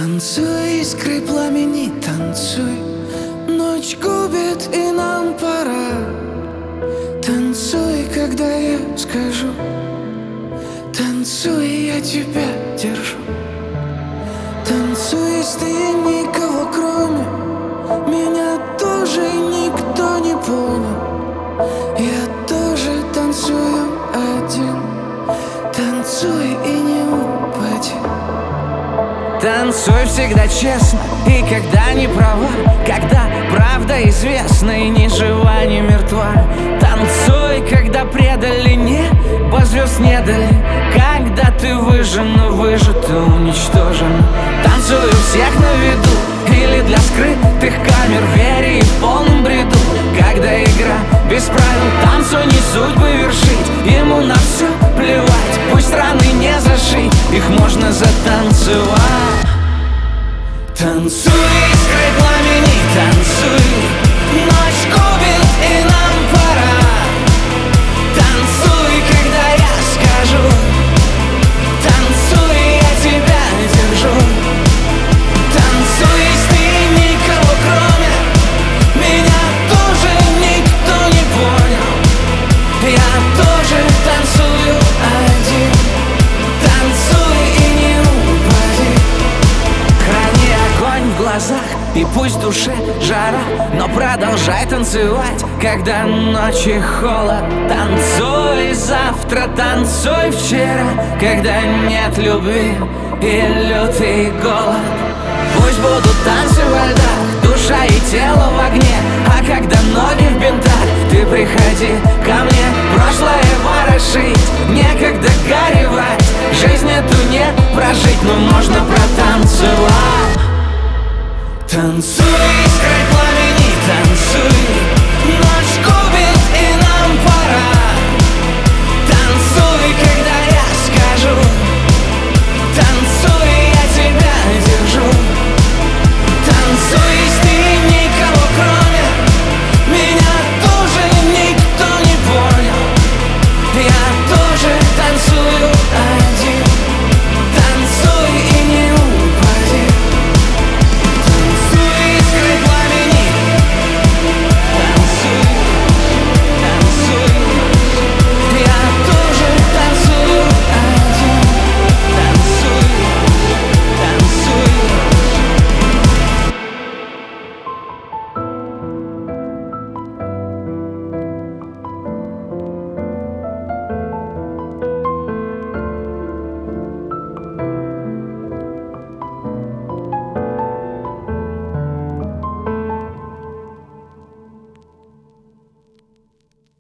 Танцуй, искры пламени, танцуй. Ночь губит, и нам пора. Танцуй, когда я скажу. Танцуй, я тебя держу. Танцуй, если никого кроме меня тоже никто не понял. Я тоже танцую один. Танцуй и не упади. Танцуй всегда честно, и когда не права, когда правда известна и ни жива, ни мертва. Танцуй, когда предали небо, звезд не дали, когда ты выжжен, выжат и уничтожен. Танцуй у всех на виду или для скрытых камер, в вере и в полном бреду, когда игра без правил. Танцуй, не судьбы вершить, ему на все плевать. Пусть раны не зашить, их можно затанцевать. Танцуй, искры пламени, танцуй. Ночь губит, и нам пора. Танцуй, когда я скажу. Танцуй, я тебя держу. Танцуй, если никого кроме меня тоже никто не понял. Я тоже танцую один. Танцуй и не упади. Храни огонь в глазах, и пусть в душе жара, но продолжай танцевать, когда ночи холод. Танцуй завтра, танцуй вчера, когда нет любви и лютый голод. Пусть будут танцы во льдах, душа и тело в огне. А когда ноги в бинтах, ты приходи ко мне. Прошлое ворошить, некогда горевать. Жизнь эту не прожить, но можно протанцевать. Танцуй.